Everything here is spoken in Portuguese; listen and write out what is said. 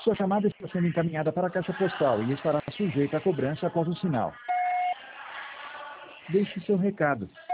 Sua chamada está sendo encaminhada para a caixa postal e estará sujeita a cobrança após o sinal. Deixe seu recado.